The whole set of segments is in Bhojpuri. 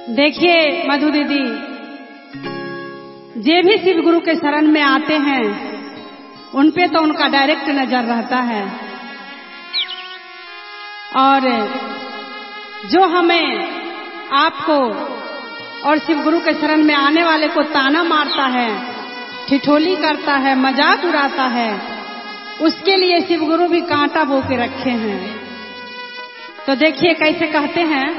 देखिए मधु दीदी, जे भी शिव गुरु के शरण में आते हैं उन पे तो उनका डायरेक्ट नजर रहता है, और जो हमें आपको और शिव गुरु के शरण में आने वाले को ताना मारता है, ठिठोली करता है, मजाक उड़ाता है, उसके लिए शिव गुरु भी कांटा बो के रखे हैं। तो देखिए कैसे कहते हैं,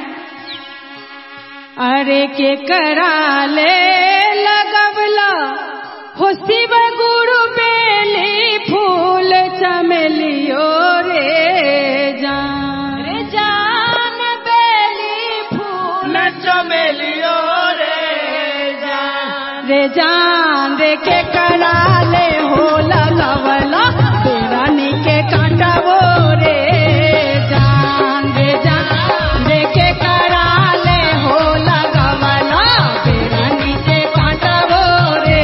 अरे के कराले लगवला हो शिव गुरु बेली फूल चमेलियो रे जान, रे जान बेली फूल चमेलियो रे जान, रे जान रे के कराले हो लगवला रानी के कांटा वो रे जान, रे जान रे के कराले हो लगवला रानी के कांटा वो रे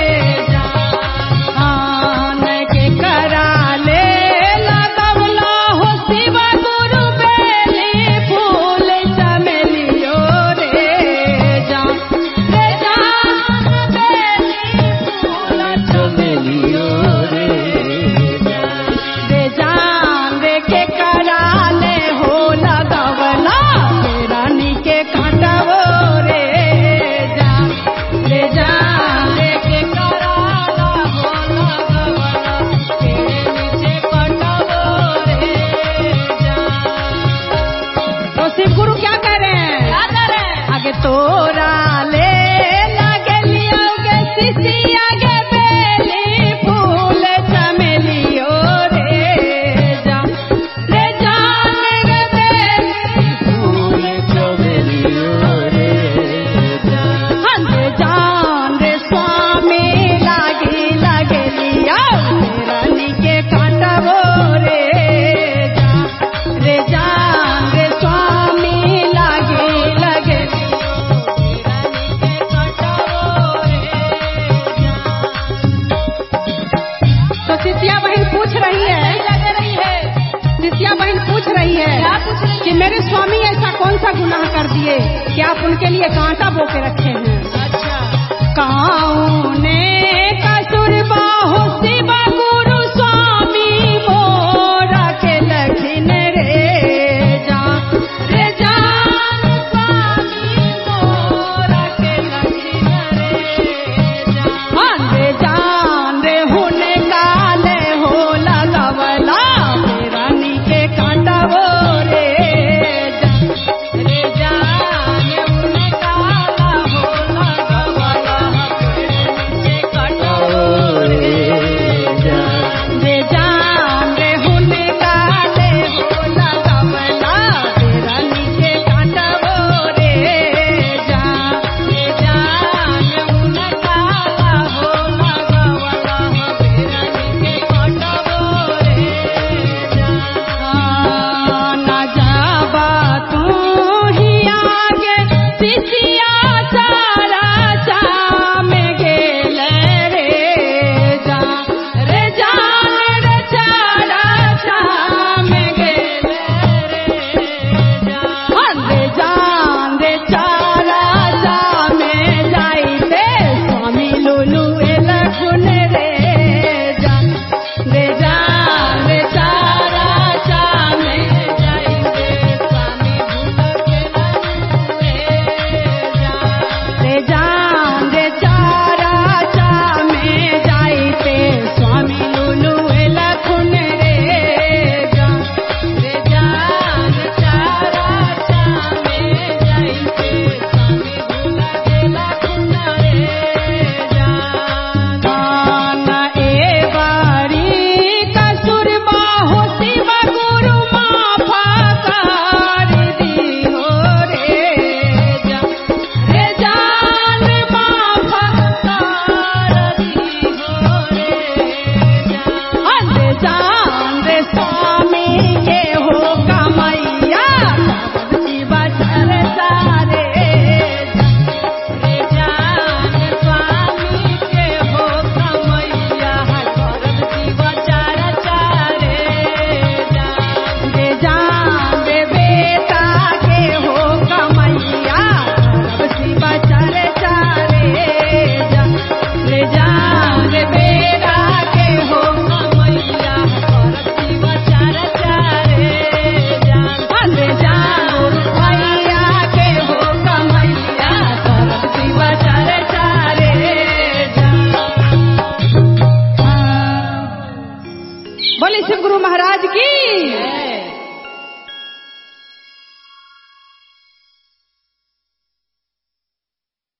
जान, के कराले लगवला हो शिव गुरु बेली फूल चमेलियो रे जान, रे जान बेली फूल चमेलियो रे जान रे के कराले हो लगवला रानी के कांटा वो रे जान, रे जान रे के कराला हो लगवला नीचे कांटा वो रे जान। तो शिव गुरु क्या कह रहे हैं, आगे तोरा ले लागे लियोगे शिशी आगे बेली फूल चमेलियो रे जान, रे जान रे बेली फूल चमेलियो रे जान, रे जान रे स्वामी लागे लिया रानी के कांटा वो रे जान, रे जान रे स्वामी लागे रानी के कांटा वो रे जान। तो सिसिया बहन पूछ रही है, सिसिया बहन पूछ रही है कि मेरे स्वामी ऐसा कौन सा गुनाह कर दिए कि आप उनके लिए कांटा बो के रखे हैं। अच्छा, काउने कसुरबा हो शिव गुरु स्वामी मोरा के लखिन रे जान, रे जान स्वामी मोरा के लखिन रे जान, रे जान रे हुने काले हो लगवला रानी के कांटा वो रे जान, रे जान हुने काला हो लगवला के कांटा वो रे बोले शिव गुरु महाराज की।